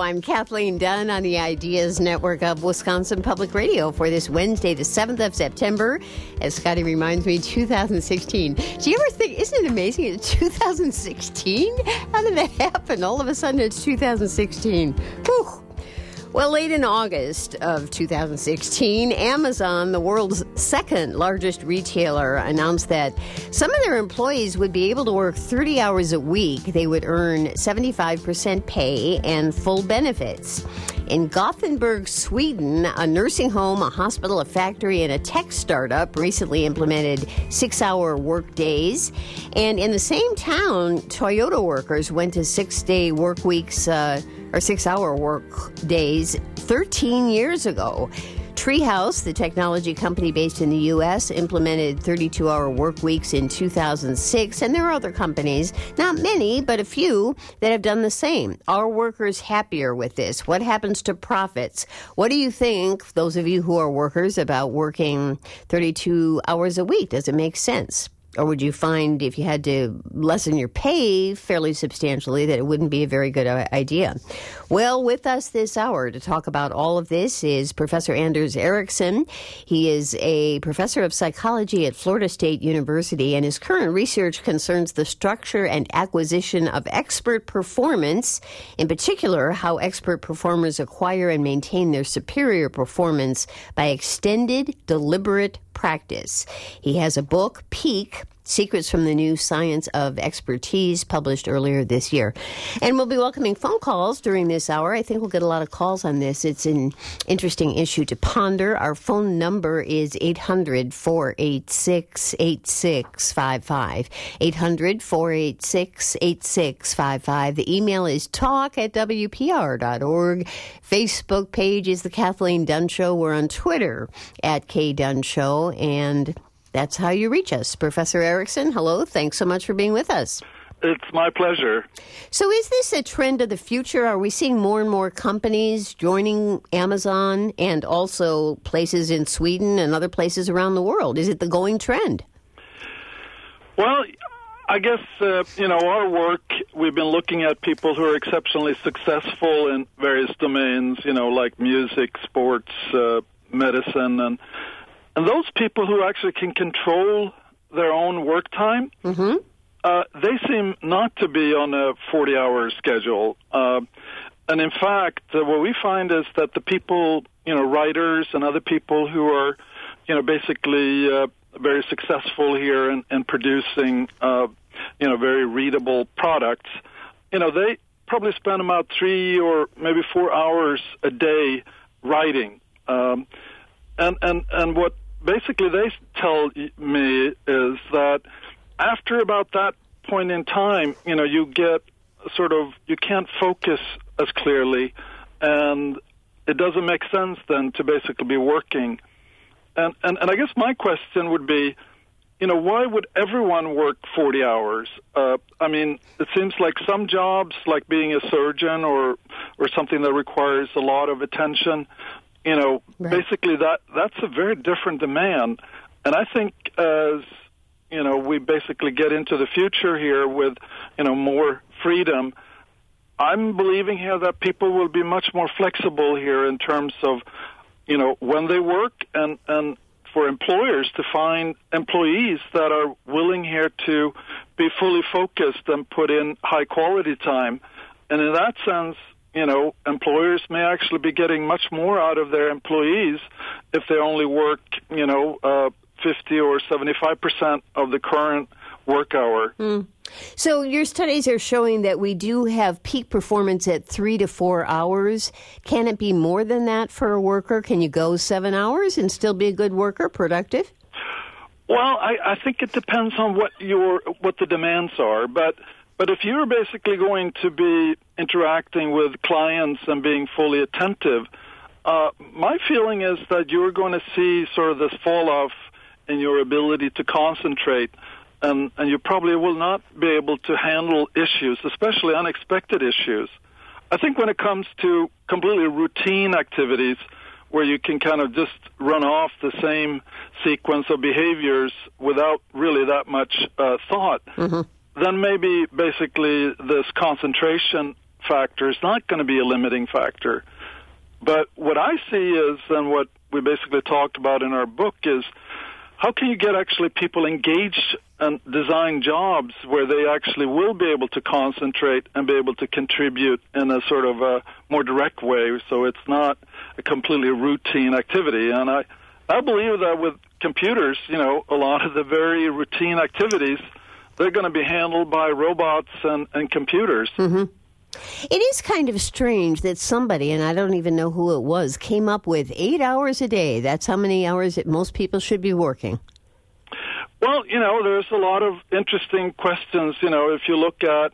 I'm Kathleen Dunn on the Ideas Network of Wisconsin Public Radio for this Wednesday, the 7th of September. As Scotty reminds me, 2016. Do you ever think, isn't it amazing? It's 2016? How did that happen? All of a sudden, it's 2016. Whew. Well, late in August of 2016, Amazon, the world's second largest retailer, announced that some of their employees would be able to work 30 hours a week. They would earn 75% pay and full benefits. In Gothenburg, Sweden, a nursing home, a hospital, a factory, and a tech startup recently implemented 6-hour work days. And in the same town, Toyota workers went to 6-day work weeks, or 6-hour work days 13 years ago. Treehouse, the technology company based in the U.S., implemented 32-hour work weeks in 2006, and there are other companies, not many, but a few, that have done the same. Are workers happier with this? What happens to profits? What do you think, those of you who are workers, about working 32 hours a week? Does it make sense? Or would you find if you had to lessen your pay fairly substantially that it wouldn't be a very good idea? Well, with us this hour to talk about all of this is Professor Anders Ericsson. He is a professor of psychology at Florida State University, and his current research concerns the structure and acquisition of expert performance, in particular, how expert performers acquire and maintain their superior performance by extended, deliberate practice. He has a book, Peak, Secrets from the New Science of Expertise, published earlier this year. And we'll be welcoming phone calls during this hour. I think we'll get a lot of calls on this. It's an interesting issue to ponder. Our phone number is 800-486-8655. 800-486-8655. The email is talk@wpr.org. Facebook page is The Kathleen Dunn Show. We're on Twitter @KDunn and that's how you reach us. Professor Ericsson, hello. Thanks so much for being with us. It's my pleasure. So is this a trend of the future? Are we seeing more and more companies joining Amazon and also places in Sweden and other places around the world? Is it the going trend? Well, I guess, our work, we've been looking at people who are exceptionally successful in various domains, like music, sports, medicine, and those people who actually can control their own work time, they seem not to be on a 40-hour schedule. And in fact, what we find is that the people, writers and other people who are, basically very successful here in producing, very readable products, they probably spend about 3 or maybe 4 hours a day writing. And what basically they tell me is that after about that point in time, you get you can't focus as clearly, and it doesn't make sense then to basically be working. And I guess my question would be, why would everyone work 40 hours? It seems like some jobs, like being a surgeon or something that requires a lot of attention, right. Basically that's a very different demand. And I think as, we basically get into the future here with, more freedom, I'm believing here that people will be much more flexible here in terms of, when they work and for employers to find employees that are willing here to be fully focused and put in high quality time. And in that sense, employers may actually be getting much more out of their employees if they only work, 50 or 75% of the current work hour. So your studies are showing that we do have peak performance at 3 to 4 hours. Can it be more than that for a worker? Can you go 7 hours and still be a good worker, productive? Well, I think it depends on what the demands are, but if you're basically going to be interacting with clients and being fully attentive, my feeling is that you're going to see sort of this fall off in your ability to concentrate, and you probably will not be able to handle issues, especially unexpected issues. I think when it comes to completely routine activities where you can kind of just run off the same sequence of behaviors without really that much thought, then maybe basically this concentration factor. It's not going to be a limiting factor. But what I see is, and what we basically talked about in our book, is how can you get actually people engaged and design jobs where they actually will be able to concentrate and be able to contribute in a sort of a more direct way, so it's not a completely routine activity. And I believe that with computers, a lot of the very routine activities, they're going to be handled by robots and computers. Mm-hmm. It is kind of strange that somebody, and I don't even know who it was, came up with 8 hours a day. That's how many hours that most people should be working. Well, there's a lot of interesting questions. If you look at,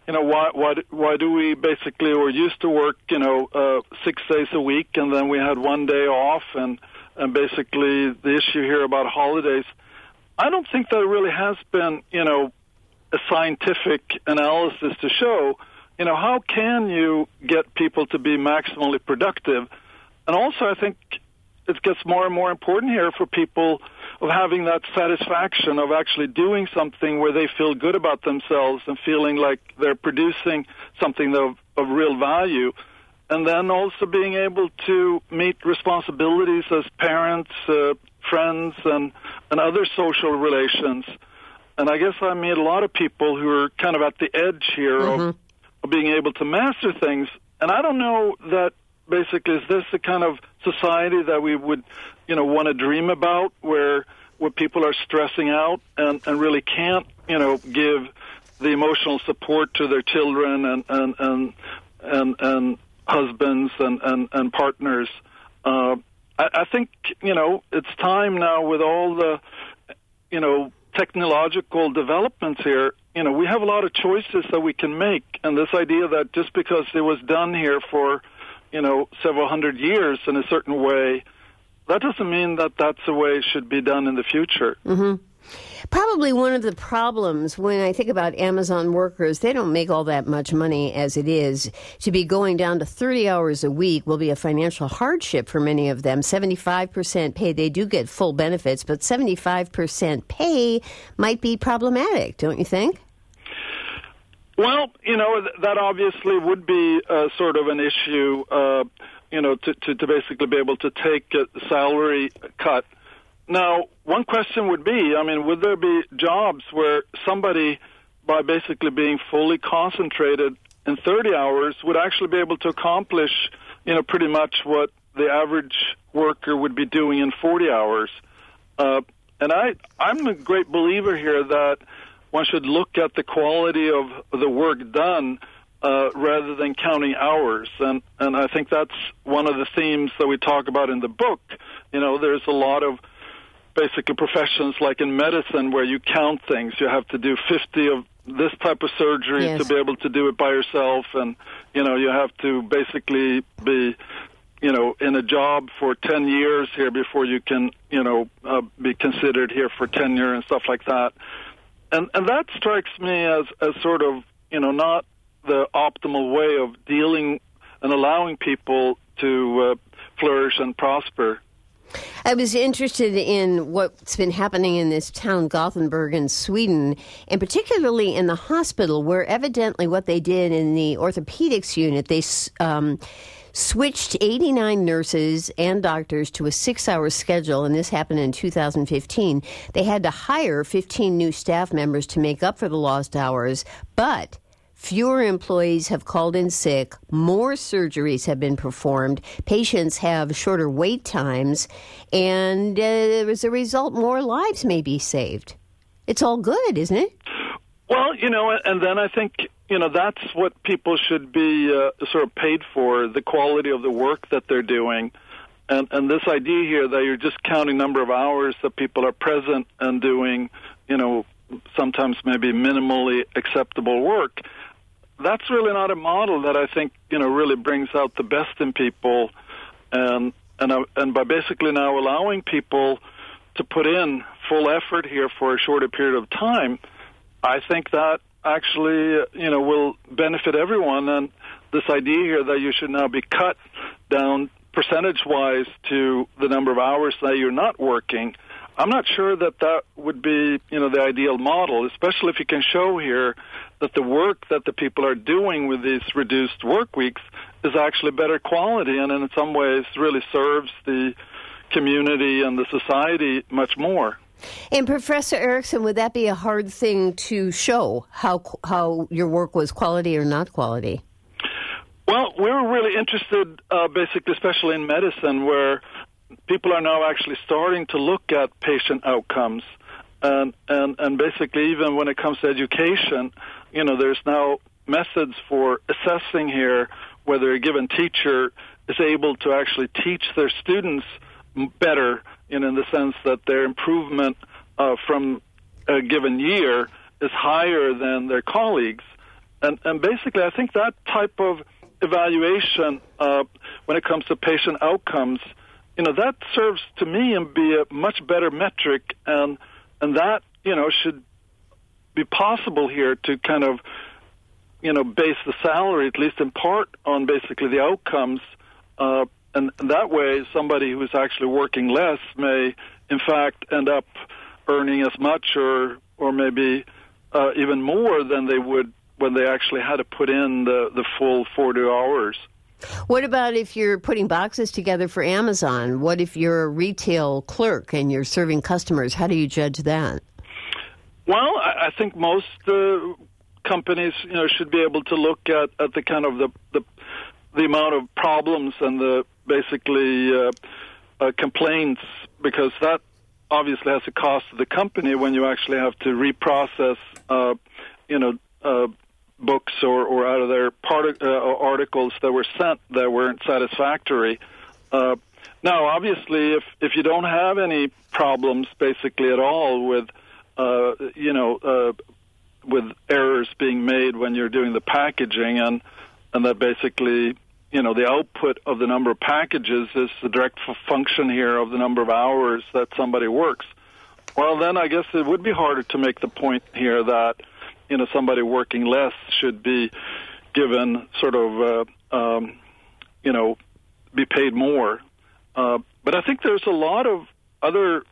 why do we basically, or used to work, 6 days a week, and then we had 1 day off, and basically the issue here about holidays. I don't think there really has been, a scientific analysis to show, how can you get people to be maximally productive? And also, I think it gets more and more important here for people of having that satisfaction of actually doing something where they feel good about themselves and feeling like they're producing something of real value. And then also being able to meet responsibilities as parents, friends, and other social relations. And I guess I meet a lot of people who are kind of at the edge here of being able to master things. And I don't know that basically is this the kind of society that we would, want to dream about, where people are stressing out and really can't, give the emotional support to their children and husbands and partners. I think, it's time now with all the, technological developments here. We have a lot of choices that we can make. And this idea that just because it was done here for, several hundred years in a certain way, that doesn't mean that that's the way it should be done in the future. Mm-hmm. Probably one of the problems when I think about Amazon workers, they don't make all that much money as it is. To be going down to 30 hours a week will be a financial hardship for many of them. 75% pay, they do get full benefits, but 75% pay might be problematic, don't you think? Well, that obviously would be sort of an issue, to basically be able to take a salary cut. Now, one question would be, would there be jobs where somebody, by basically being fully concentrated in 30 hours, would actually be able to accomplish, pretty much what the average worker would be doing in 40 hours? And I'm a great believer here that one should look at the quality of the work done rather than counting hours. And I think that's one of the themes that we talk about in the book. There's a lot of basically professions like in medicine where you count things. You have to do 50 of this type of surgery to be able to do it by yourself. And, you have to basically be, in a job for 10 years here before you can, be considered here for tenure and stuff like that. And that strikes me as sort of, not the optimal way of dealing and allowing people to flourish and prosper. I was interested in what's been happening in this town, Gothenburg, in Sweden, and particularly in the hospital, where evidently what they did in the orthopedics unit, they switched 89 nurses and doctors to a 6-hour schedule, and this happened in 2015. They had to hire 15 new staff members to make up for the lost hours, but fewer employees have called in sick, more surgeries have been performed, patients have shorter wait times, and as a result, more lives may be saved. It's all good, isn't it? Well, and then I think, that's what people should be sort of paid for, the quality of the work that they're doing. And this idea here that you're just counting number of hours that people are present and doing, sometimes maybe minimally acceptable work, that's really not a model that I think, really brings out the best in people. And by basically now allowing people to put in full effort here for a shorter period of time, I think that actually, will benefit everyone. And this idea here that you should now be cut down percentage-wise to the number of hours that you're not working, I'm not sure that would be, the ideal model, especially if you can show here that the work that the people are doing with these reduced work weeks is actually better quality, and in some ways really serves the community and the society much more. And Professor Erickson, would that be a hard thing to show, how your work was quality or not quality? Well, we were really interested, basically, especially in medicine, where people are now actually starting to look at patient outcomes. And basically, even when it comes to education, there's now methods for assessing here whether a given teacher is able to actually teach their students better, in the sense that their improvement from a given year is higher than their colleagues. And basically, I think that type of evaluation when it comes to patient outcomes, that serves to me and be a much better metric, and that, should be possible here to kind of, base the salary, at least in part, on basically the outcomes. And that way, somebody who's actually working less may, in fact, end up earning as much or maybe even more than they would when they actually had to put in the full 40 hours. What about if you're putting boxes together for Amazon? What if you're a retail clerk and you're serving customers? How do you judge that? Well, I think most companies, should be able to look at the kind of the amount of problems and the basically complaints, because that obviously has a cost to the company when you actually have to reprocess, books or out of their articles that were sent that weren't satisfactory. Now, obviously, if you don't have any problems basically at all with errors being made when you're doing the packaging, and that basically, the output of the number of packages is the direct function here of the number of hours that somebody works, well, then I guess it would be harder to make the point here that, somebody working less should be given sort of, be paid more. But I think there's a lot of other,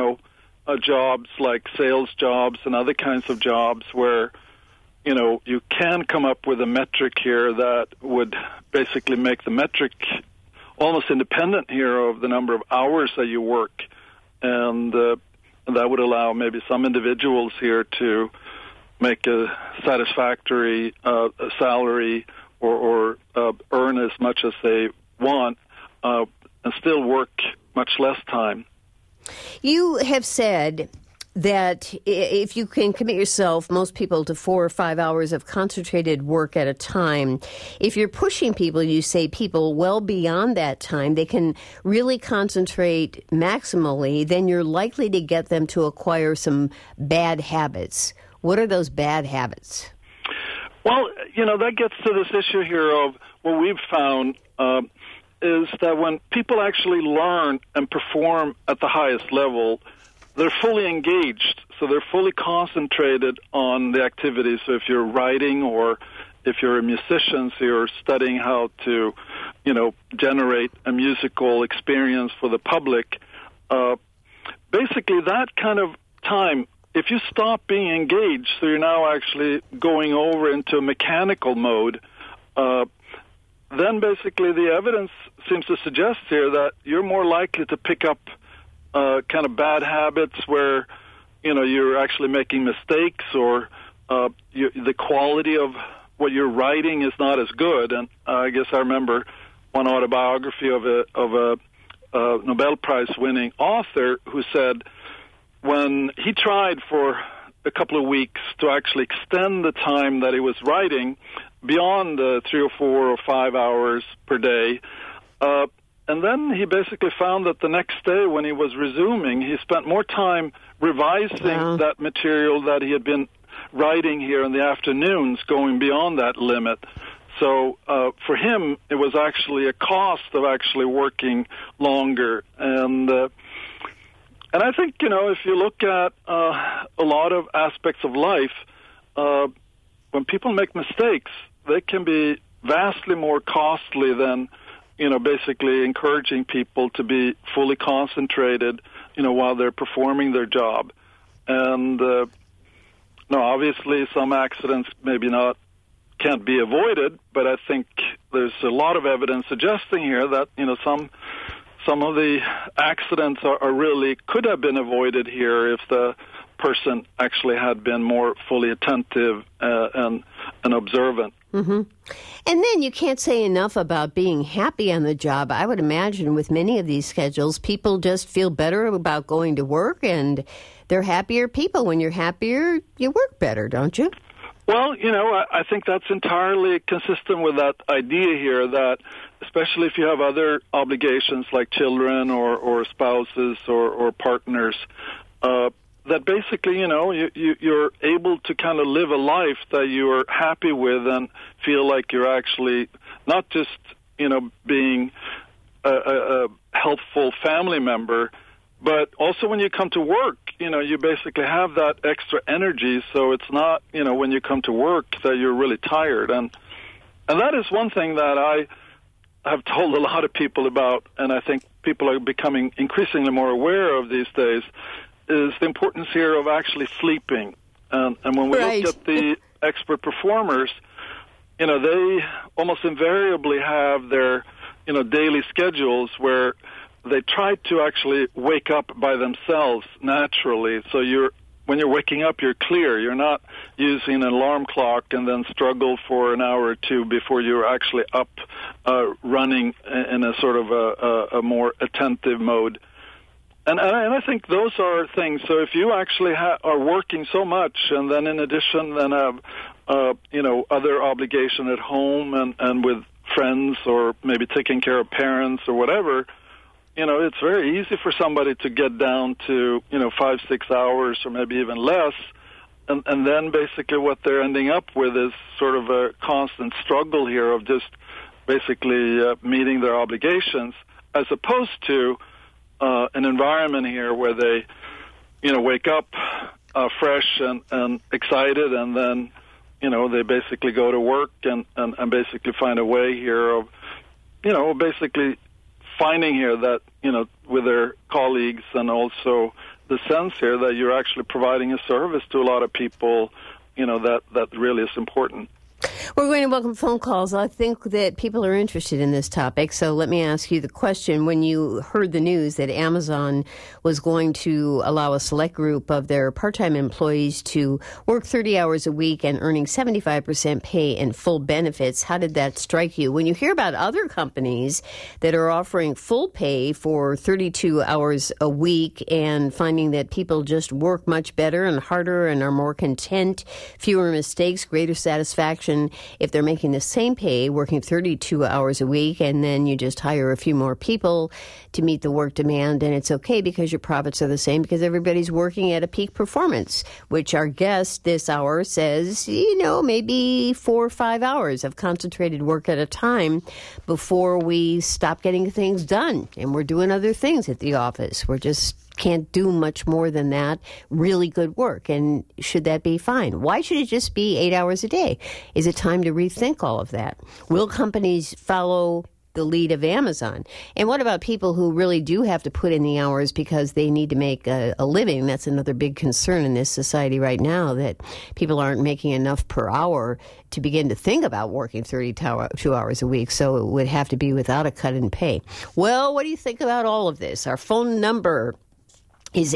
jobs like sales jobs and other kinds of jobs where, you can come up with a metric here that would basically make the metric almost independent here of the number of hours that you work. And that would allow maybe some individuals here to make a satisfactory salary or earn as much as they want and still work much less time. You have said that if you can commit yourself, most people, to 4 or 5 hours of concentrated work at a time, if you're pushing people, you say people well beyond that time, they can really concentrate maximally, then you're likely to get them to acquire some bad habits. What are those bad habits? Well, that gets to this issue here of what we've found is that when people actually learn and perform at the highest level, they're fully engaged, so they're fully concentrated on the activities. So if you're writing or if you're a musician, so you're studying how to, generate a musical experience for the public, basically that kind of time, if you stop being engaged, so you're now actually going over into a mechanical mode, then basically the evidence seems to suggest here that you're more likely to pick up kind of bad habits where, you're actually making mistakes or the quality of what you're writing is not as good. And I guess I remember one autobiography of a Nobel Prize-winning author who said when he tried for a couple of weeks to actually extend the time that he was writing beyond 3 or 4 or 5 hours per day, and then he basically found that the next day when he was resuming, he spent more time revising that material that he had been writing here in the afternoons, going beyond that limit. So for him, it was actually a cost of actually working longer. And I think, if you look at a lot of aspects of life, when people make mistakes, they can be vastly more costly than, basically encouraging people to be fully concentrated, while they're performing their job. And No, obviously some accidents maybe not can't be avoided, but I think there's a lot of evidence suggesting here that, some of the accidents are really could have been avoided here if the person actually had been more fully attentive and observant. Mm-hmm. And then you can't say enough about being happy on the job. I would imagine with many of these schedules, people just feel better about going to work, and they're happier people. When you're happier, you work better, don't you? Well, I think that's entirely consistent with that idea here that, especially if you have other obligations like children or spouses or partners, that basically, you're able to kind of live a life that you're happy with and feel like you're actually not just, being a helpful family member, but also when you come to work, you basically have that extra energy. So it's not, when you come to work that you're really tired. And that is one thing that I have told a lot of people about, and I think people are becoming increasingly more aware of these days, is the importance here of actually sleeping. And when we Right. look at the expert performers, they almost invariably have their, daily schedules where they try to actually wake up by themselves naturally. So when you're waking up, you're clear. You're not using an alarm clock and then struggle for an hour or two before you're actually up running in a sort of a more attentive mode. And I think those are things. So if you actually are working so much, and then in addition then have other obligation at home and with friends, or maybe taking care of parents or whatever, it's very easy for somebody to get down to 5-6 hours or maybe even less, and then basically what they're ending up with is sort of a constant struggle here of just basically meeting their obligations, as opposed to an environment here where they, wake up fresh and excited, and then, they basically go to work and basically find a way here of, basically finding here that, with their colleagues, and also the sense here that you're actually providing a service to a lot of people, that really is important. We're going to welcome phone calls. I think that people are interested in this topic, so let me ask you the question. When you heard the news that Amazon was going to allow a select group of their part-time employees to work 30 hours a week and earning 75% pay and full benefits, how did that strike you? When you hear about other companies that are offering full pay for 32 hours a week and finding that people just work much better and harder and are more content, fewer mistakes, greater satisfaction, if they're making the same pay, working 32 hours a week, and then you just hire a few more people to meet the work demand, and it's okay because your profits are the same because everybody's working at a peak performance, which our guest this hour says, maybe 4 or 5 hours of concentrated work at a time before we stop getting things done, and we're doing other things at the office. We're just can't do much more than that really good work. And should that be fine? Why should it just be 8 hours a day? Is it time to rethink all of that? Will companies follow the lead of Amazon? And what about people who really do have to put in the hours because they need to make a living? That's another big concern in this society right now, that people aren't making enough per hour to begin to think about working 32 hours a week, so it would have to be without a cut in pay. Well, what do you think about all of this? Our phone number is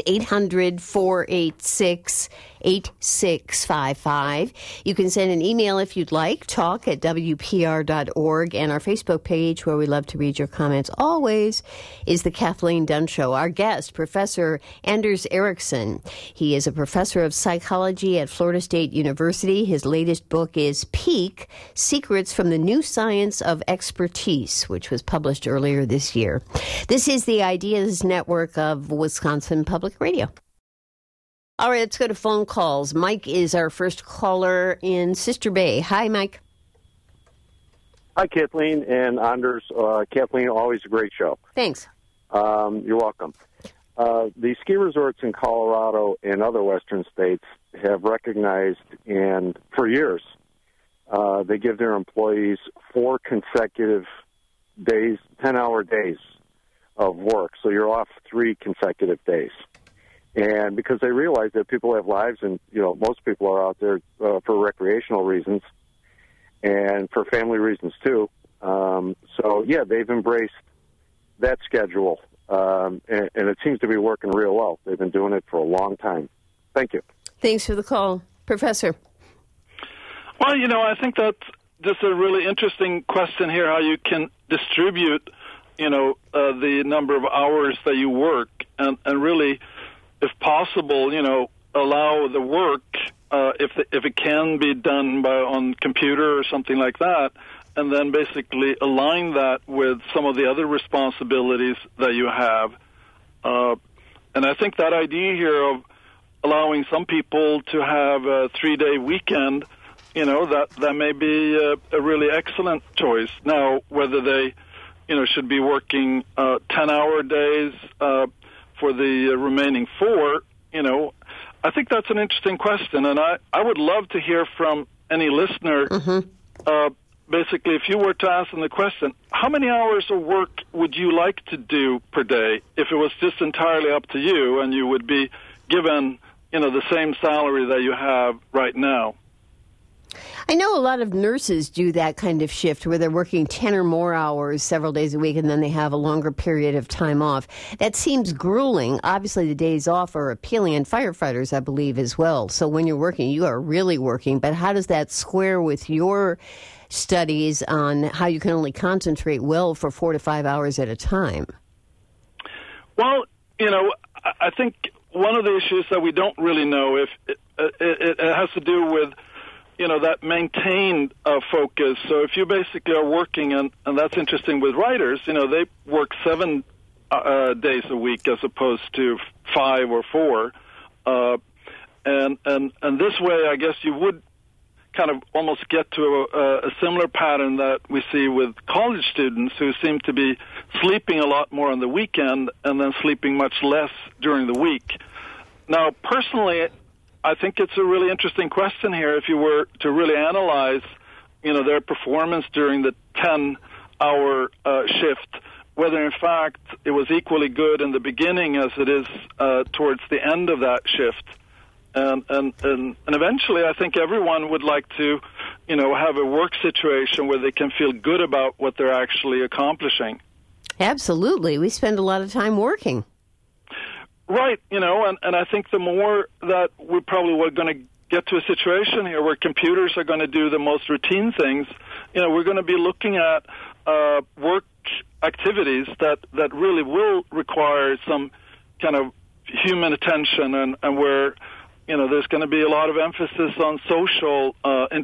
800-486-8655. You can send an email if you'd like, talk@wpr.org, and our Facebook page, where we love to read your comments always, is The Kathleen Dunn Show. Our guest, Professor Anders Ericsson. He is a professor of psychology at Florida State University. His latest book is Peak: Secrets from the New Science of Expertise, which was published earlier this year. This is the Ideas Network of Wisconsin Public Radio. All right, let's go to phone calls. Mike is our first caller in Sister Bay. Hi, Mike. Hi, Kathleen and Anders. Kathleen, always a great show. Thanks. You're welcome. The ski resorts in Colorado and other western states have recognized, and for years, they give their employees 4 consecutive days, 10-hour days of work. So you're off 3 consecutive days. And because they realize that people have lives, and most people are out there for recreational reasons and for family reasons too. So yeah, they've embraced that schedule, and it seems to be working real well. They've been doing it for a long time. Thank you. Thanks for the call, Professor. Well, I think that's just a really interesting question here, how you can distribute, the number of hours that you work, and really, if possible, allow the work, if it can be done on computer or something like that, and then basically align that with some of the other responsibilities that you have. And I think that idea here of allowing some people to have a 3-day weekend, that may be a really excellent choice. Now, whether they, should be working 10-hour days for the remaining 4, I think that's an interesting question, and I would love to hear from any listener. Basically, if you were to ask them the question, how many hours of work would you like to do per day if it was just entirely up to you and you would be given, the same salary that you have right now? I know a lot of nurses do that kind of shift where they're working 10 or more hours several days a week and then they have a longer period of time off. That seems grueling. Obviously, the days off are appealing, and firefighters, I believe, as well. So when you're working, you are really working. But how does that square with your studies on how you can only concentrate well for 4 to 5 hours at a time? Well, I think one of the issues that we don't really know if it has to do with that maintained focus. So if you basically are working, and that's interesting with writers, they work 7 days a week as opposed to 5 or 4. And this way, I guess you would kind of almost get to a similar pattern that we see with college students who seem to be sleeping a lot more on the weekend and then sleeping much less during the week. Now, personally, I think it's a really interesting question here if you were to really analyze, their performance during the 10-hour shift, whether in fact it was equally good in the beginning as it is towards the end of that shift. And eventually I think everyone would like to, have a work situation where they can feel good about what they're actually accomplishing. Absolutely. We spend a lot of time working. Right, and I think the more that we probably were going to get to a situation here where computers are going to do the most routine things, we're going to be looking at work activities that really will require some kind of human attention and where, there's going to be a lot of emphasis on social,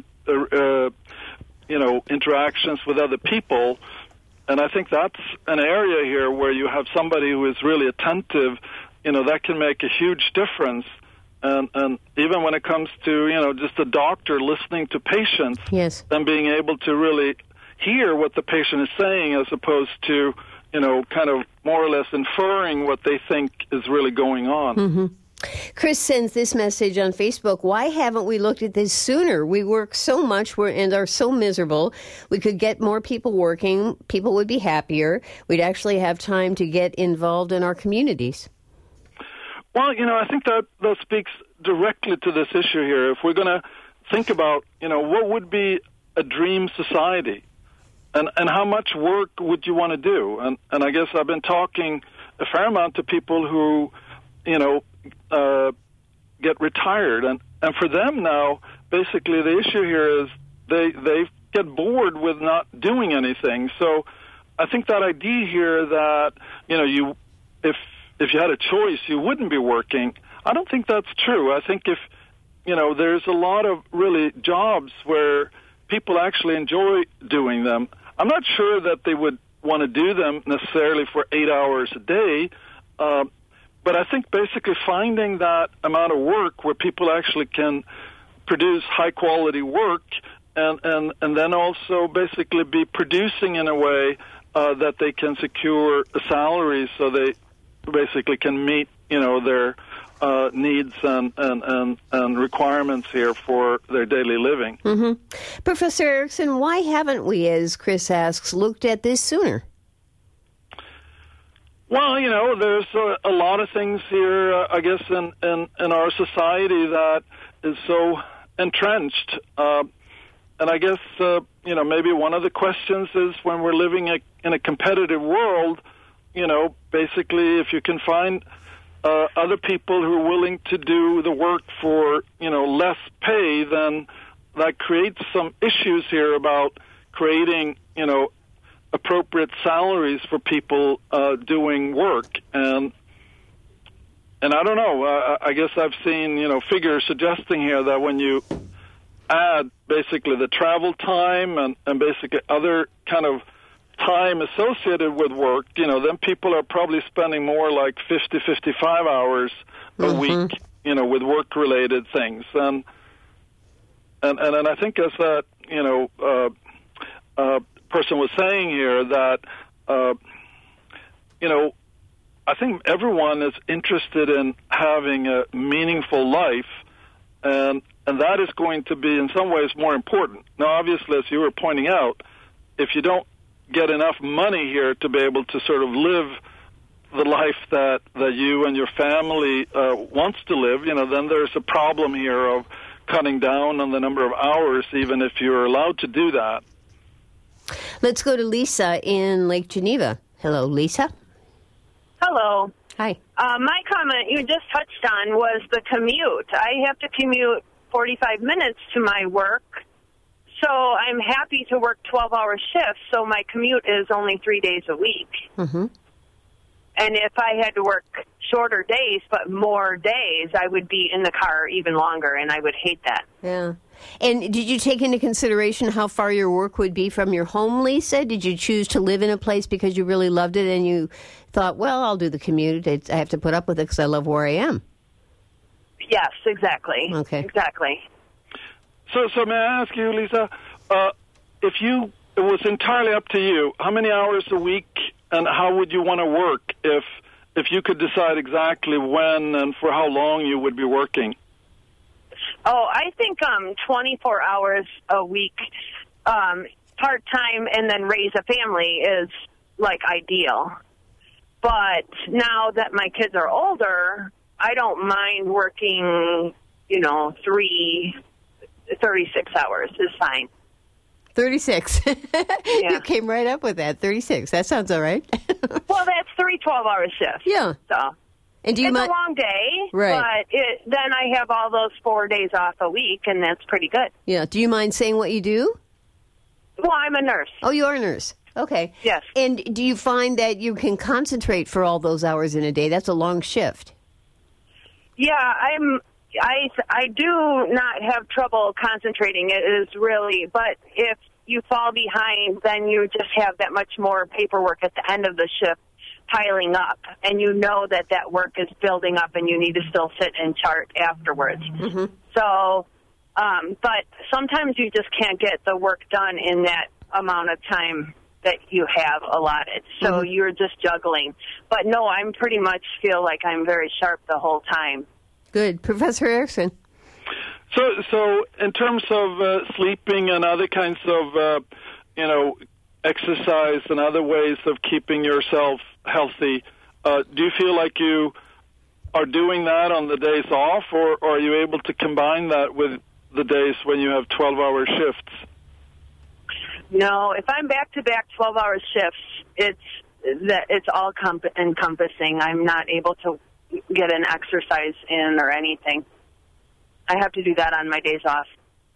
interactions with other people. And I think that's an area here where you have somebody who is really attentive. That can make a huge difference. And even when it comes to, just a doctor listening to patients, yes, and being able to really hear what the patient is saying as opposed to, kind of more or less inferring what they think is really going on. Mm-hmm. Chris sends this message on Facebook. Why haven't we looked at this sooner? We work so much and are so miserable. We could get more people working. People would be happier. We'd actually have time to get involved in our communities. Well, I think that speaks directly to this issue here. If we're going to think about, what would be a dream society and how much work would you want to do? And I guess I've been talking a fair amount to people who, get retired. And for them now, basically the issue here is they get bored with not doing anything. So I think that idea here that, if you had a choice, you wouldn't be working. I don't think that's true. I think if, there's a lot of really jobs where people actually enjoy doing them. I'm not sure that they would want to do them necessarily for 8 hours a day, but I think basically finding that amount of work where people actually can produce high-quality work and then also basically be producing in a way that they can secure a salary so they basically can meet, their needs and requirements here for their daily living. Mm-hmm. Professor Erickson, why haven't we, as Chris asks, looked at this sooner? Well, there's a lot of things here, I guess, in our society that is so entrenched. And I guess, maybe one of the questions is when we're living in a competitive world, basically if you can find other people who are willing to do the work for, less pay, then that creates some issues here about creating, appropriate salaries for people doing work. And I don't know, I guess I've seen, figures suggesting here that when you add basically the travel time and basically other kind of time associated with work, then people are probably spending more like 50, 55 hours a week, with work-related things. And I think as that, person was saying here that, I think everyone is interested in having a meaningful life, and that is going to be in some ways more important. Now, obviously, as you were pointing out, if you don't get enough money here to be able to sort of live the life that you and your family wants to live, then there's a problem here of cutting down on the number of hours, even if you're allowed to do that. Let's go to Lisa in Lake Geneva. Hello, Lisa. Hello. Hi. My comment you just touched on was the commute. I have to commute 45 minutes to my work, so I'm happy to work 12-hour shifts, so my commute is only 3 days a week. Mm-hmm. And if I had to work shorter days but more days, I would be in the car even longer, and I would hate that. Yeah. And did you take into consideration how far your work would be from your home, Lisa? Did you choose to live in a place because you really loved it and you thought, well, I'll do the commute. I have to put up with it because I love where I am? Yes, exactly. Okay. Exactly. So may I ask you, Lisa, if it was entirely up to you, how many hours a week and how would you want to work if you could decide exactly when and for how long you would be working? Oh, I think 24 hours a week, part-time, and then raise a family is, like, ideal. But now that my kids are older, I don't mind working, 36 hours is fine. 36. Yeah. You came right up with that. 36. That sounds all right. Well, that's 3 12-hour shifts. Yeah. So and do you it's a long day, right? But then I have all those 4 days off a week, and that's pretty good. Yeah. Do you mind saying what you do? Well, I'm a nurse. Oh, you are a nurse. Okay. Yes. And do you find that you can concentrate for all those hours in a day? That's a long shift. Yeah, I do not have trouble concentrating. It is really, but if you fall behind, then you just have that much more paperwork at the end of the shift piling up, and you know that work is building up, and you need to still sit and chart afterwards. Mm-hmm. So, but sometimes you just can't get the work done in that amount of time that you have allotted. So you're just juggling. But no, I'm pretty much feel like I'm very sharp the whole time. Good. Professor Erickson. So in terms of sleeping and other kinds of, exercise and other ways of keeping yourself healthy, do you feel like you are doing that on the days off, or are you able to combine that with the days when you have 12-hour shifts? No, if I'm back-to-back 12-hour shifts, it's all encompassing. I'm not able to get an exercise in or anything. I have to do that on my days off.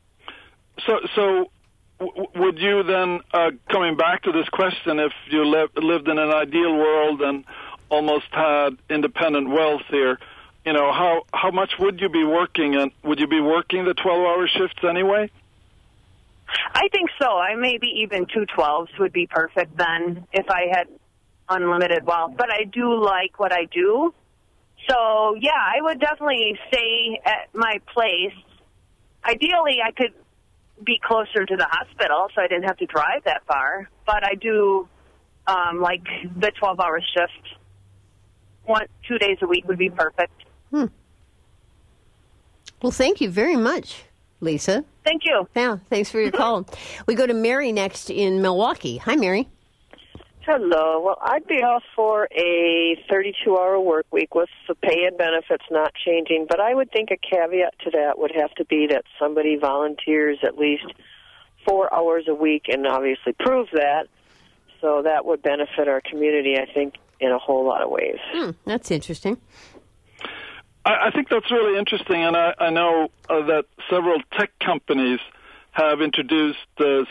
So would you then, coming back to this question, if you lived in an ideal world and almost had independent wealth here, how much would you be working, and would you be working the 12-hour shifts anyway? I think so. Maybe even 2 12s would be perfect then if I had unlimited wealth. But I do like what I do. So, yeah, I would definitely stay at my place. Ideally, I could be closer to the hospital so I didn't have to drive that far. But I do like the 12-hour shift. 2 days a week would be perfect. Well, thank you very much, Lisa. Thank you. Yeah, thanks for your call. We go to Mary next in Milwaukee. Hi, Mary. Hello. Well, I'd be all for a 32-hour work week with the pay and benefits not changing, but I would think a caveat to that would have to be that somebody volunteers at least 4 hours a week and obviously prove that. So that would benefit our community, I think, in a whole lot of ways. That's interesting. I think that's really interesting, and I know that several tech companies have introduced, the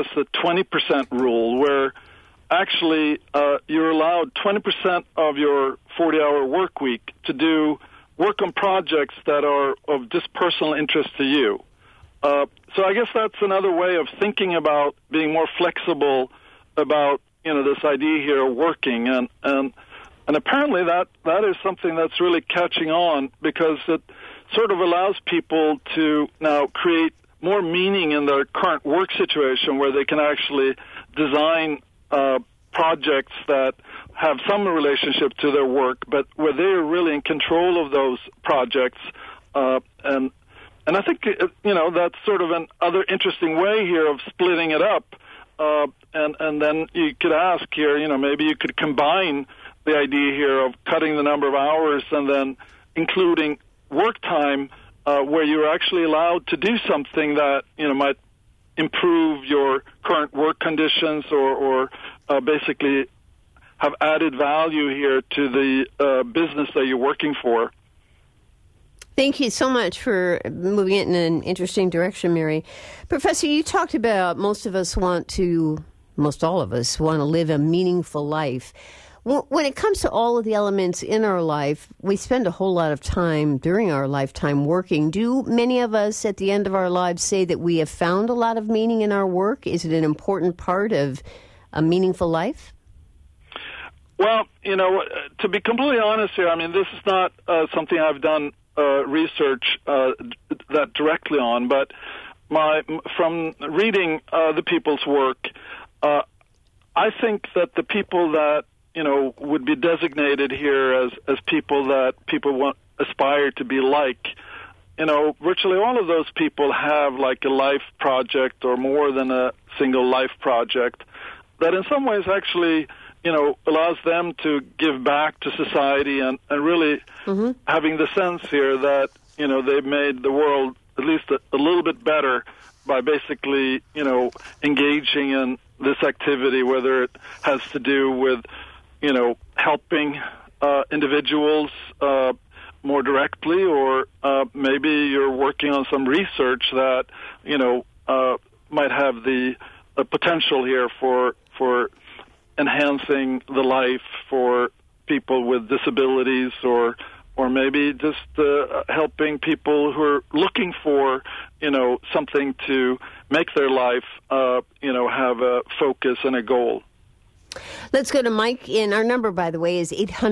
20% rule, where actually you're allowed 20% of your 40-hour work week to do work on projects that are of just personal interest to you. So I guess that's another way of thinking about being more flexible about, this idea here of working. And apparently that is something that's really catching on, because it sort of allows people to now create more meaning in their current work situation, where they can actually design projects that have some relationship to their work, but where they're really in control of those projects. And I think, that's sort of another interesting way here of splitting it up. And then you could ask here, maybe you could combine the idea here of cutting the number of hours and then including work time where you're actually allowed to do something that, might improve your current work conditions or basically have added value here to the business that you're working for. Thank you so much for moving it in an interesting direction, Mary. Professor, you talked about most all of us want to live a meaningful life. When it comes to all of the elements in our life, we spend a whole lot of time during our lifetime working. Do many of us at the end of our lives say that we have found a lot of meaning in our work? Is it an important part of a meaningful life? Well, to be completely honest here, this is not something I've done research that directly on, but from reading other people's work, I think that the people that would be designated here as people that people aspire to be like, virtually all of those people have like a life project or more than a single life project that in some ways actually allows them to give back to society and really having the sense here that, they've made the world at least a little bit better by basically, engaging in this activity, whether it has to do with, helping individuals more directly, or maybe you're working on some research that, might have the potential here for enhancing the life for people with disabilities, or maybe just helping people who are looking for, something to make their life, have a focus and a goal. Let's go to Mike. And our number, by the way, is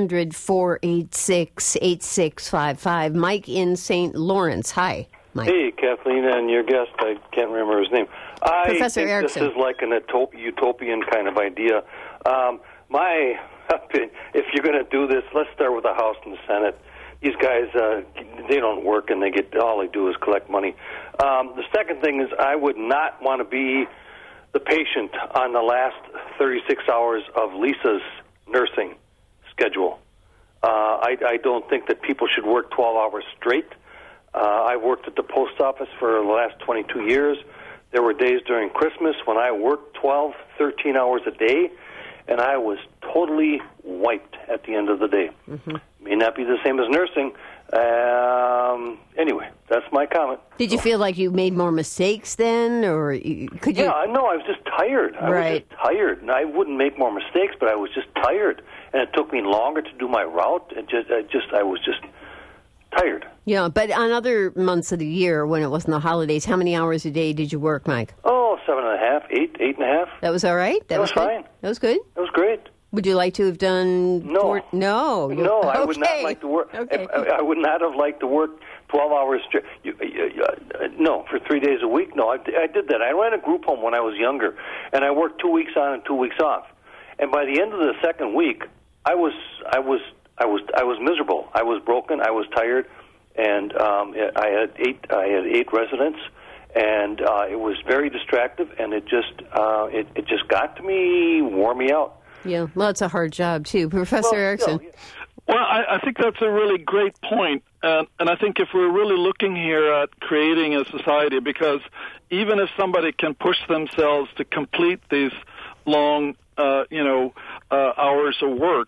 800-486-8655. Mike in St. Lawrence. Hi, Mike. Hey, Kathleen, and your guest, I can't remember his name. Professor I think Erickson. This is like an utopian kind of idea. My opinion, if you're going to do this, let's start with the House and the Senate. These guys, they don't work, and all they do is collect money. The second thing is I would not want to be the patient on the last 36 hours of Lisa's nursing schedule. I don't think that people should work 12 hours straight. I worked at the post office for the last 22 years. There were days during Christmas when I worked 12, 13 hours a day, and I was totally wiped at the end of the day. May not be the same as nursing. Anyway, that's my comment. Did you feel like you made more mistakes then, or could you? Yeah, no, I was just tired. I was just tired, and I wouldn't make more mistakes, but I was just tired, and it took me longer to do my route. I was just tired. Yeah, but on other months of the year, when it wasn't the holidays, how many hours a day did you work, Mike? Oh, 7.5, 8.5. That was all right? That was fine. That was good? That was great. Would you like to have done... No. No, I would not like to work. Okay. I would not have liked to work 12 hours straight. No, for 3 days a week. No, I did that. I ran a group home when I was younger, and I worked 2 weeks on and 2 weeks off. And by the end of the second week, I was miserable. I was broken. I was tired, and I had eight residents, and it was very distractive, and it just got to me, wore me out. Yeah, well, it's a hard job, too. Professor Erickson. Well, I think that's a really great point. And I think if we're really looking here at creating a society, because even if somebody can push themselves to complete these long, hours of work,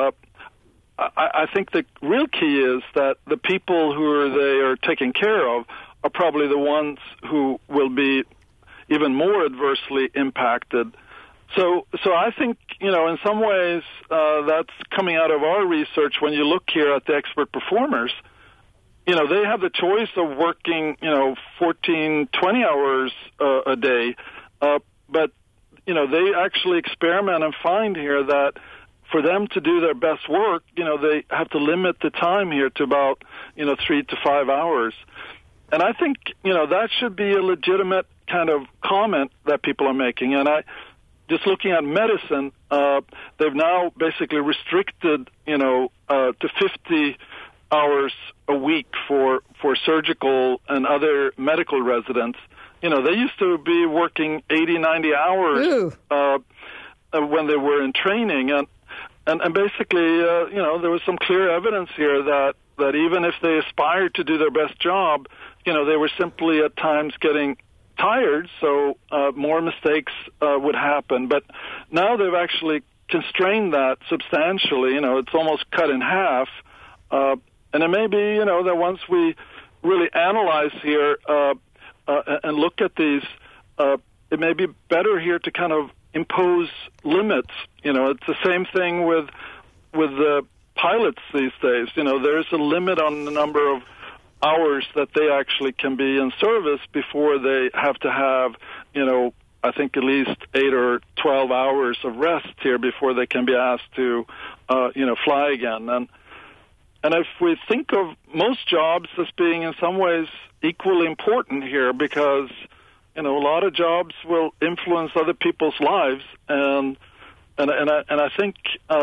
I think the real key is that the people who they are taking care of are probably the ones who will be even more adversely impacted. So I think, in some ways, that's coming out of our research. When you look here at the expert performers, they have the choice of working, 14, 20 hours a day. But, they actually experiment and find here that for them to do their best work, they have to limit the time here to about, 3 to 5 hours. And I think, that should be a legitimate kind of comment that people are making. And just looking at medicine, they've now basically restricted, to 50 hours a week for surgical and other medical residents. They used to be working 80, 90 hours when they were in training. And basically, there was some clear evidence here that even if they aspired to do their best job, they were simply at times getting tired, so more mistakes would happen. But now they've actually constrained that substantially. It's almost cut in half. And it may be, that once we really analyze here and look at these, it may be better here to kind of impose limits. It's the same thing with the pilots these days. There's a limit on the number of hours that they actually can be in service before they have to have, I think at least 8 or 12 hours of rest here before they can be asked to, fly again. And if we think of most jobs as being in some ways equally important here, because, a lot of jobs will influence other people's lives, and I think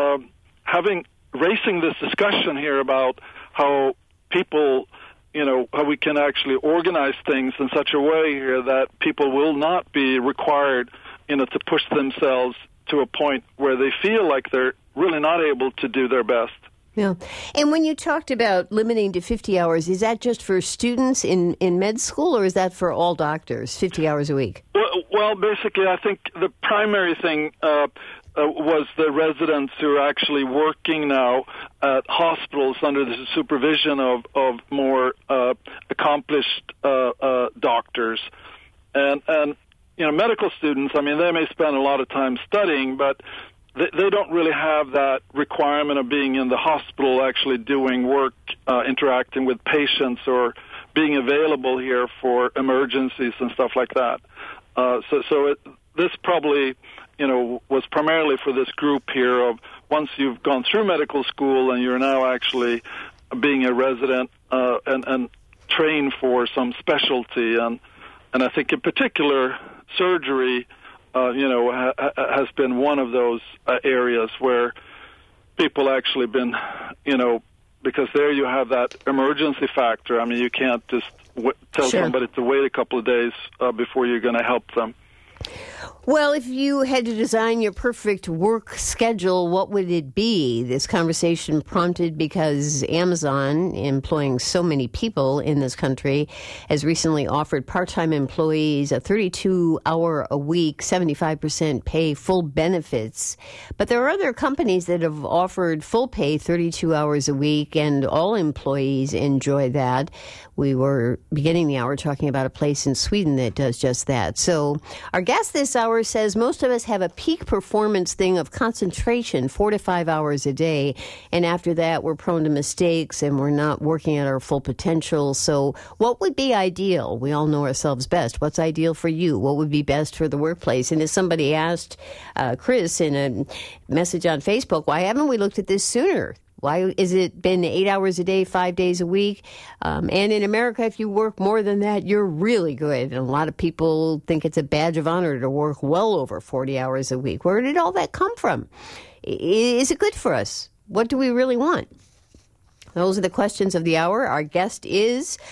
raising this discussion here about how people, how we can actually organize things in such a way here that people will not be required, to push themselves to a point where they feel like they're really not able to do their best. Yeah. And when you talked about limiting to 50 hours, is that just for students in med school, or is that for all doctors, 50 hours a week? Well, basically, I think the primary thing was the residents who are actually working now at hospitals under the supervision of more accomplished doctors. And medical students, I mean, they may spend a lot of time studying, but they don't really have that requirement of being in the hospital, actually doing work, interacting with patients, or being available here for emergencies and stuff like that. This probably, was primarily for this group here of once you've gone through medical school and you're now actually being a resident and trained for some specialty. And I think in particular surgery, has been one of those areas where people actually been, because there you have that emergency factor. I mean, you can't just tell somebody to wait a couple of days before you're going to help them. Well, if you had to design your perfect work schedule, what would it be? This conversation prompted because Amazon, employing so many people in this country, has recently offered part-time employees a 32-hour-a-week, 75% pay, full benefits. But there are other companies that have offered full pay, 32 hours a week, and all employees enjoy that. We were beginning the hour talking about a place in Sweden that does just that. So our guest this hour says most of us have a peak performance thing of concentration, 4 to 5 hours a day. And after that, we're prone to mistakes and we're not working at our full potential. So what would be ideal? We all know ourselves best. What's ideal for you? What would be best for the workplace? And as somebody asked Chris in a message on Facebook, why haven't we looked at this sooner? Why has it been 8 hours a day, 5 days a week? And in America, if you work more than that, you're really good. And a lot of people think it's a badge of honor to work well over 40 hours a week. Where did all that come from? Is it good for us? What do we really want? Those are the questions of the hour. Our guest is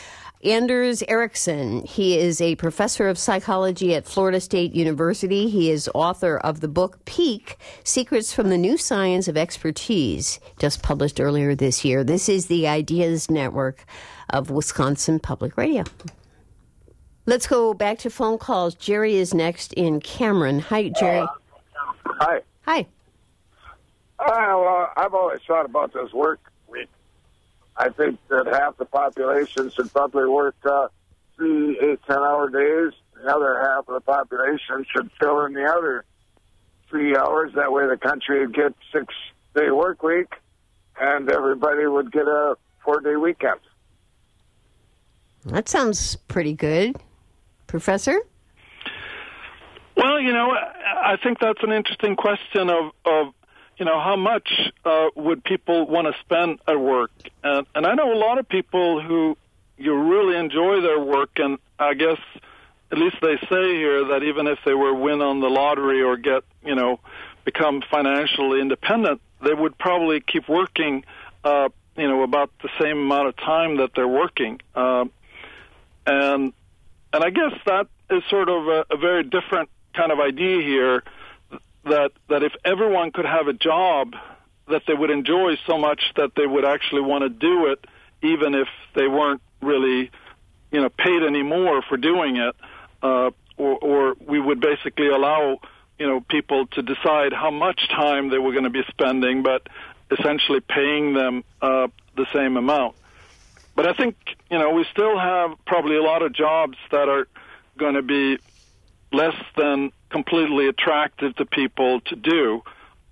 Anders Ericsson. He is a professor of psychology at Florida State University. He is author of the book Peak, Secrets from the New Science of Expertise, just published earlier this year. This is the Ideas Network of Wisconsin Public Radio. Let's go back to phone calls. Jerry is next in Cameron. Hi, Jerry. Hi. Hi. Well, I've always thought about this work week. I think that half the population should probably work 3 8-10-hour days. The other half of the population should fill in the other 3 hours. That way the country would get 6-day work week, and everybody would get a 4-day weekend. That sounds pretty good. Professor? Well, I think that's an interesting question of how much would people want to spend at work? And I know a lot of people who really enjoy their work, and I guess at least they say here that even if they were win on the lottery or become financially independent, they would probably keep working, about the same amount of time that they're working. And I guess that is sort of a very different kind of idea here, that if everyone could have a job that they would enjoy so much that they would actually want to do it, even if they weren't really, paid any more for doing it, or we would basically allow, people to decide how much time they were going to be spending, but essentially paying them the same amount. But I think, we still have probably a lot of jobs that are going to be less than completely attractive to people to do.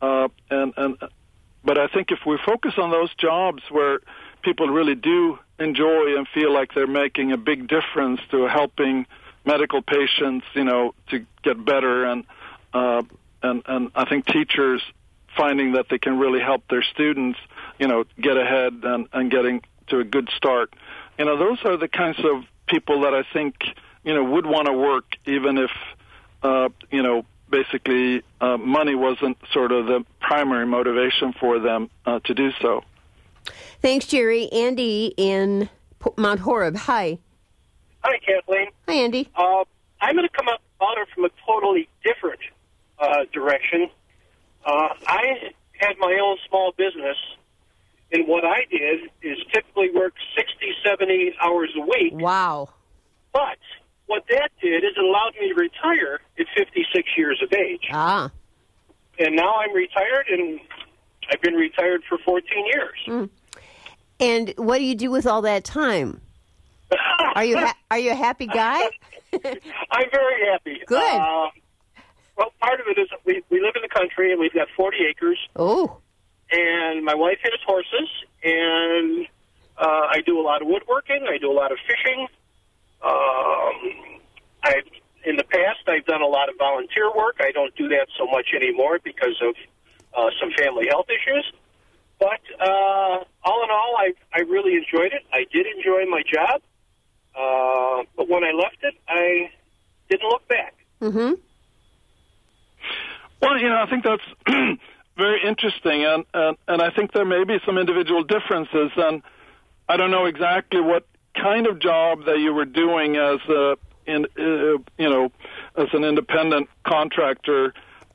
But I think if we focus on those jobs where people really do enjoy and feel like they're making a big difference to helping medical patients, to get better, and I think teachers finding that they can really help their students, get ahead and getting to a good start. Those are the kinds of people that I think, would want to work even if, basically money wasn't sort of the primary motivation for them to do so. Thanks, Jerry. Andy in Mount Horeb. Hi. Hi, Kathleen. Hi, Andy. I'm going to come about it from a totally different direction. I had my own small business, and what I did is typically work 60, 70 hours a week. Wow. But what that did is it allowed me to retire at 56 years of age. Ah. And now I'm retired, and I've been retired for 14 years. Mm. And what do you do with all that time? Are you a happy guy? I'm very happy. Good. Well, part of it is we live in the country, and we've got 40 acres. Oh. And my wife has horses, and I do a lot of woodworking. I do a lot of fishing. In the past, I've done a lot of volunteer work. I don't do that so much anymore because of some family health issues. But all in all, I really enjoyed it. I did enjoy my job. But when I left it, I didn't look back. Mm-hmm. Well, I think that's very interesting, and I think there may be some individual differences, and I don't know exactly what kind of job that you were doing as as an independent contractor,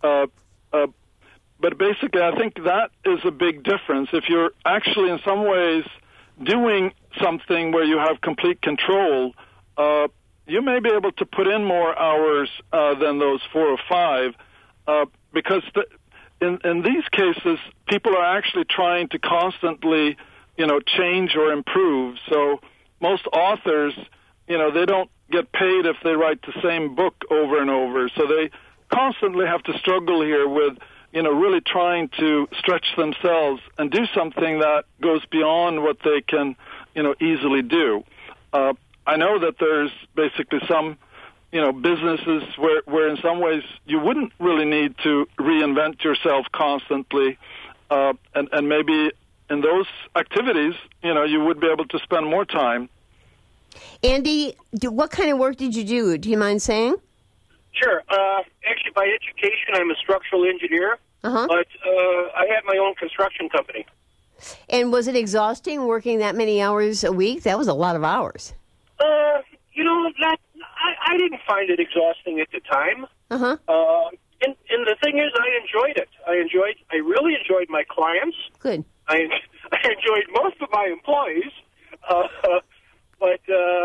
but basically I think that is a big difference. If you're actually in some ways doing something where you have complete control, you may be able to put in more hours than those 4 or 5, because in these cases, people are actually trying to constantly, change or improve. So most authors, they don't get paid if they write the same book over and over. So they constantly have to struggle here with, really trying to stretch themselves and do something that goes beyond what they can, easily do. I know that there's basically some, businesses where in some ways you wouldn't really need to reinvent yourself constantly, and maybe in those activities, you would be able to spend more time. Andy, what kind of work did you do? Do you mind saying? Sure. Actually, by education, I'm a structural engineer, Uh-huh. but I had my own construction company. And was it exhausting working that many hours a week? That was a lot of hours. I didn't find it exhausting at the time. Uh-huh. And the thing is, I enjoyed it. I really enjoyed my clients. Good. I enjoyed most of my employees. But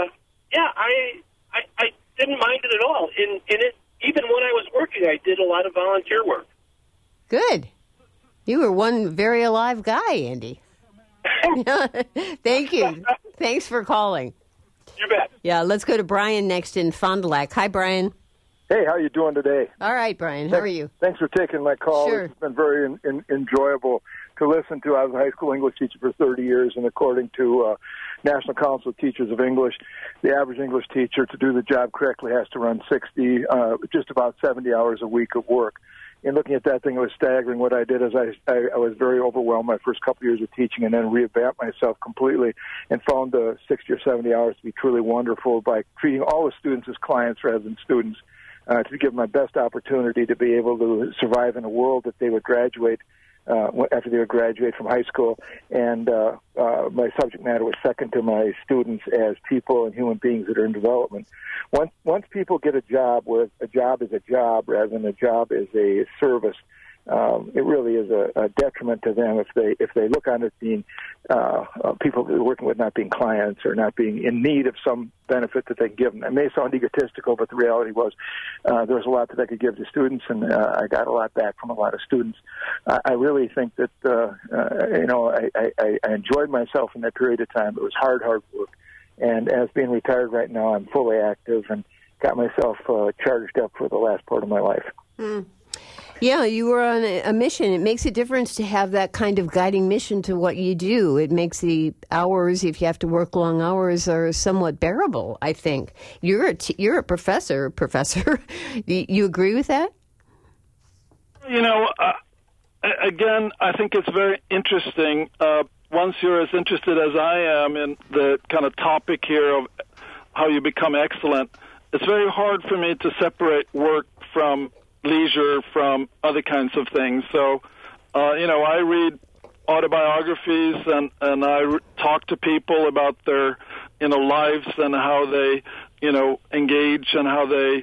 I didn't mind it at all. In it, even when I was working, I did a lot of volunteer work. Good. You were one very alive guy, Andy. Thank you. Thanks for calling. You bet. Yeah, let's go to Brian next in Fond du Lac. Hi, Brian. Hey, how you doing today? All right, Brian. How are you? Thanks for taking my call. Sure. It's been very enjoyable to listen to. I was a high school English teacher for 30 years, and according to National Council of Teachers of English, the average English teacher, to do the job correctly, has to run 60, just about 70 hours a week of work. And looking at that thing, it was staggering. What I did is I was very overwhelmed my first couple of years of teaching, and then revamped myself completely and found the 60 or 70 hours to be truly wonderful by treating all the students as clients rather than students, to give them my best opportunity to be able to survive in a world that they would graduate after they would graduate from high school. And my subject matter was second to my students as people and human beings that are in development. Once people get a job where a job is a job rather than a job is a service, it really is a detriment to them if they look on it being people they're working with not being clients or not being in need of some benefit that they can give them. It may sound egotistical, but the reality was there was a lot that I could give to students, and I got a lot back from a lot of students. I really think that I enjoyed myself in that period of time. It was hard work, and as being retired right now, I'm fully active and got myself charged up for the last part of my life. Mm. Yeah, you were on a mission. It makes a difference to have that kind of guiding mission to what you do. It makes the hours, if you have to work long hours, are somewhat bearable, I think. You're a professor. You agree with that? Again, I think it's very interesting. Once you're as interested as I am in the kind of topic here of how you become excellent, it's very hard for me to separate work from leisure, from other kinds of things. So, I read autobiographies and I talk to people about their, lives and how they, engage and how they,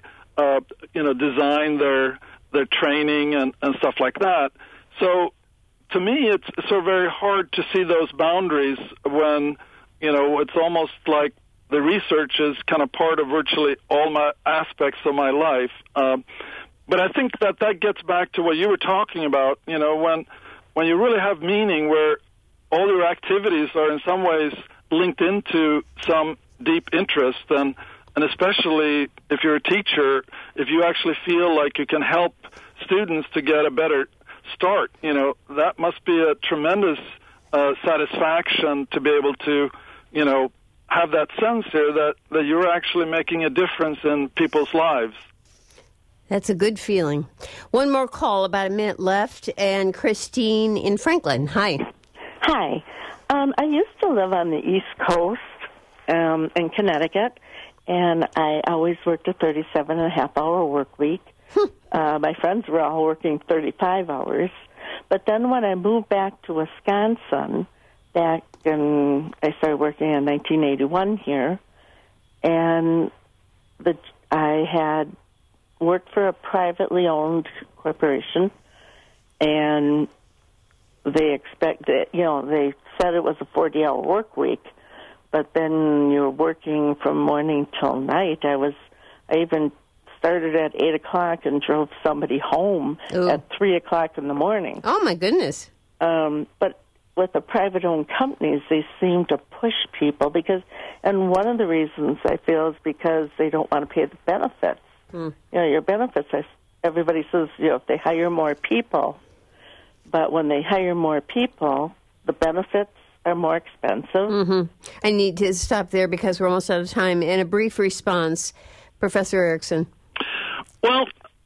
design their training and stuff like that. So, to me, it's so very hard to see those boundaries when, it's almost like the research is kind of part of virtually all my aspects of my life. But I think that gets back to what you were talking about, when you really have meaning where all your activities are in some ways linked into some deep interest, and especially if you're a teacher, if you actually feel like you can help students to get a better start, that must be a tremendous satisfaction to be able to, have that sense here that you're actually making a difference in people's lives. That's a good feeling. One more call, about a minute left, and Christine in Franklin. Hi. Hi. I used to live on the East Coast in Connecticut, and I always worked a 37-and-a-half-hour work week. My friends were all working 35 hours. But then when I moved back to Wisconsin, I started working in 1981 here, and I had worked for a privately owned corporation, and they they said it was a 40-hour work week, but then you're working from morning till night. I even started at 8 o'clock and drove somebody home at 3 o'clock in the morning. Oh, my goodness. But with the private-owned companies, they seem to push people and one of the reasons I feel is because they don't want to pay the benefits. Your benefits, everybody says, if they hire more people, but when they hire more people, the benefits are more expensive. Mm-hmm. I need to stop there because we're almost out of time. And a brief response, Professor Erickson. Well,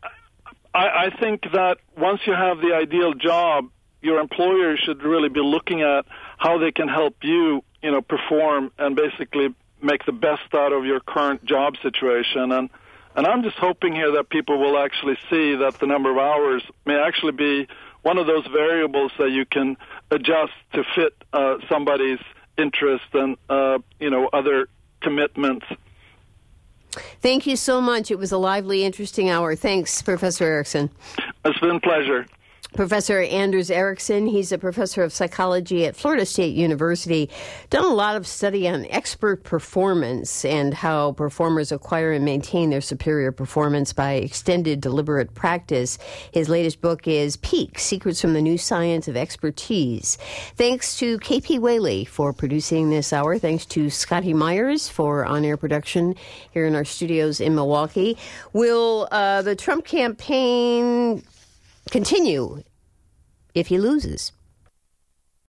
I think that once you have the ideal job, your employer should really be looking at how they can help you, perform and basically make the best out of your current job situation. And I'm just hoping here that people will actually see that the number of hours may actually be one of those variables that you can adjust to fit somebody's interest and, other commitments. Thank you so much. It was a lively, interesting hour. Thanks, Professor Erickson. It's been a pleasure. Professor Anders Erickson, he's a professor of psychology at Florida State University, done a lot of study on expert performance and how performers acquire and maintain their superior performance by extended deliberate practice. His latest book is Peak, Secrets from the New Science of Expertise. Thanks to KP Whaley for producing this hour. Thanks to Scotty Myers for on-air production here in our studios in Milwaukee. Will the Trump campaign continue if he loses?